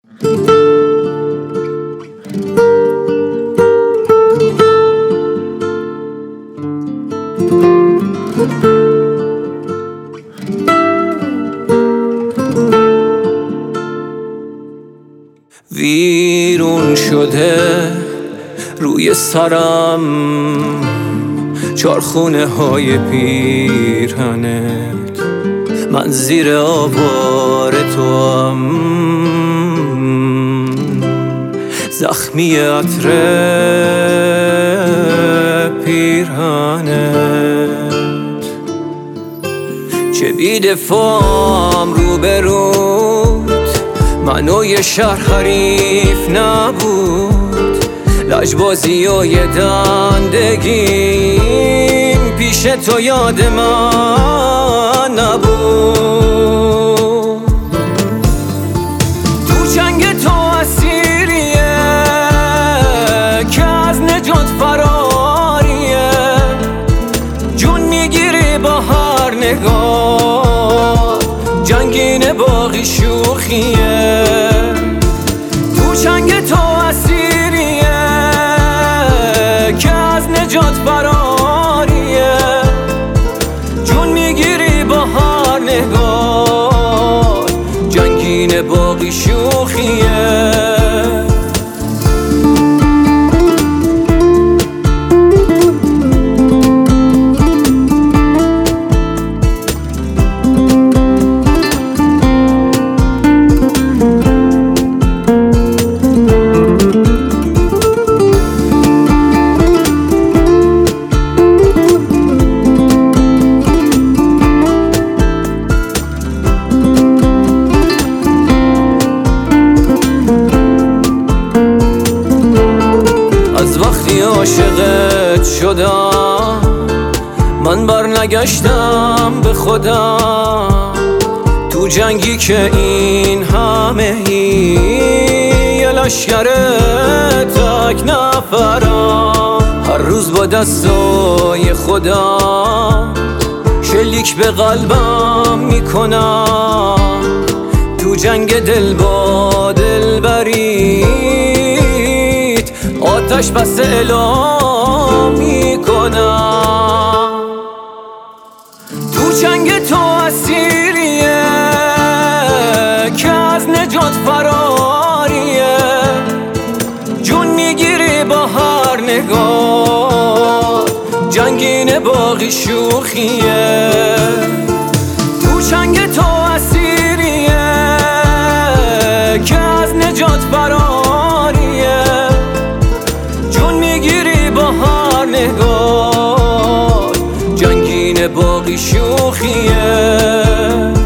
ویرون شده روی سرم چارخونه های پیرهنت، من زیر آوار توام، زخمی عطر پیرهنت، چه بی‌دفاعم روبروت، منو یه شهر حریف نبود، لجبازی و یه دندگیم پیش تو یاد من نبود. تو چنگ تو اسیریه که از نجات فراریه، جون میگیری با هر نگاه، جنگین باقی شوخیه. تو چنگ تو اسیریه که از نجات فراریه، جون میگیری با هر نگاه، جنگین باقی شوخیه. وقتی عاشقت شدم من برنگشتم به خودم، تو جنگی که این همه یه لشکر تک نفرم، هر روز با دستای خودم شلیک به قلبم میکنم، تو جنگ دل با دل برید آتش بس اعلام میکنم. تو چنگ تو اسیریه که از نجات فراریه، جون میگیری با هر نگاه، جنگین باقی شوخیه. تو چنگ تو اسیریه که از نجات فراریه، جون میگیری با هر نگاه، جنگین باقی شوخیه.